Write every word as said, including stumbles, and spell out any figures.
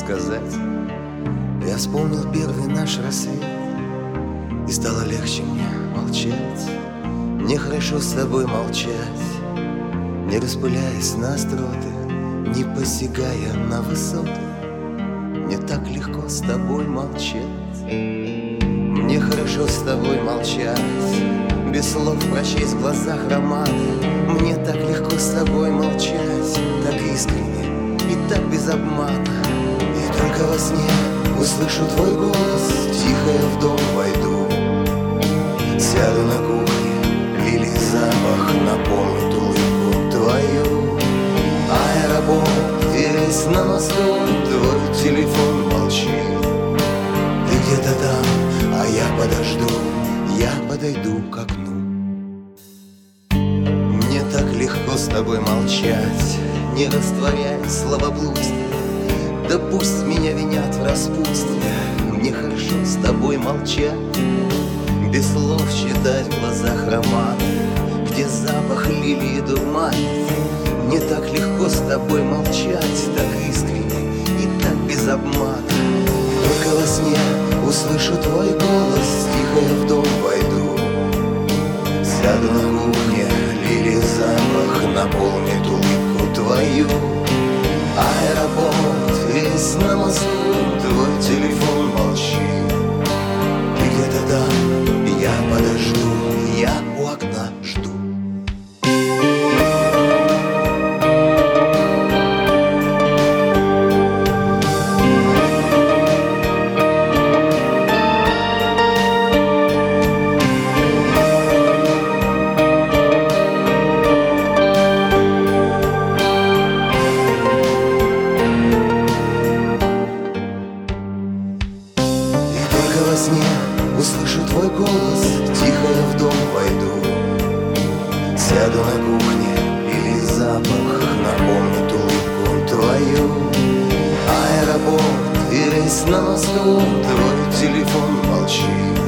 сказать. Я вспомнил первый наш рассвет, и стало легче мне молчать. Нехорошо с тобой молчать, не распыляясь на остроты, не посягая на высоты. Мне так легко с тобой молчать. Мне хорошо с тобой молчать, без слов прочесть в глазах романы. Мне так легко с тобой молчать, так искренне и так без обмана. И только во сне услышу твой голос, тихо я в дом войду, сяду на кухне, лилий запах напомнит улыбку твою. Аэропорт, есть на мосту, твой телефон молчит. Ты где-то там, а я подожду, я подойду к окну. Мне так легко с тобой молчать, не растворяя словоблудие. Да пусть меня винят в распутстве, мне хорошо с тобой молчать, без слов читать в глазах романы, где запах лилии дурманит. Мне так легко с тобой молчать, так искренне и так без обмана. Только во сне услышу твой голос, тихо я в дом войду, сяду на кухне, лилий запах наполнит улыбку твою. Аэропорт, весь на мосту, твой телефон молчит. Ты где-то там, я подожду, я у окна жду. Во сне услышу твой голос, тихо я в дом войду, сяду на кухне, или запах напомнит улыбку твою. Аэропорт, и рейс на мосту, твой телефон молчит.